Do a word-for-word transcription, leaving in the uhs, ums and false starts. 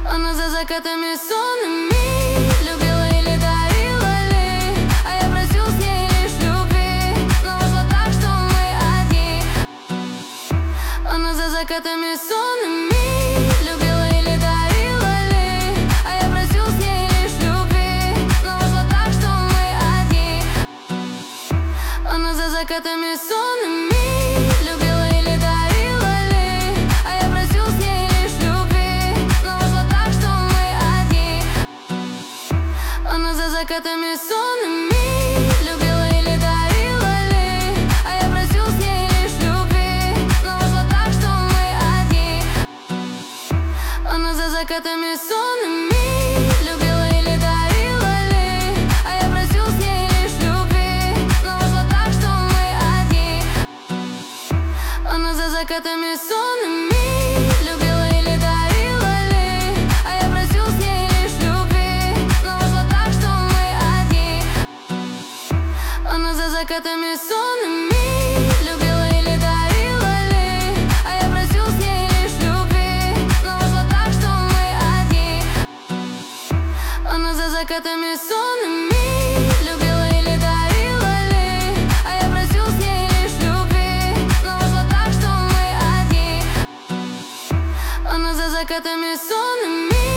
Она за закатами сонными любила или дарила ли, а я просил с ней лишь любви, но вышло так, что мы одни. Она за закатами сонными любила или дарила ли, а я просил с ней лишь любви, но вышло так, что мы одни. Она за закатами сонными любила или дарила ли, а я просил с ней лишь любви, но вышло так, что мы одни. Она за закатами сонными любила или дарила ли, а я просил с ней лишь любви, но вышло так, что мы одни. Она за закатами сонными любила или дарила ли, а я просил с ней лишь любви, но вышло так, что мы одни. Она за закатами сонными любила или дарила ли, а я просил с ней лишь любви, но вышло так, что мы одни. Она за закатами сонными любила или дарила ли, а я просил с ней лишь любви, но вышло так, что мы одни. Она за закатами сонными любила или дарила ли, а я просил с ней лишь любви, но вышло так, что мы одни. Она за закатами сонными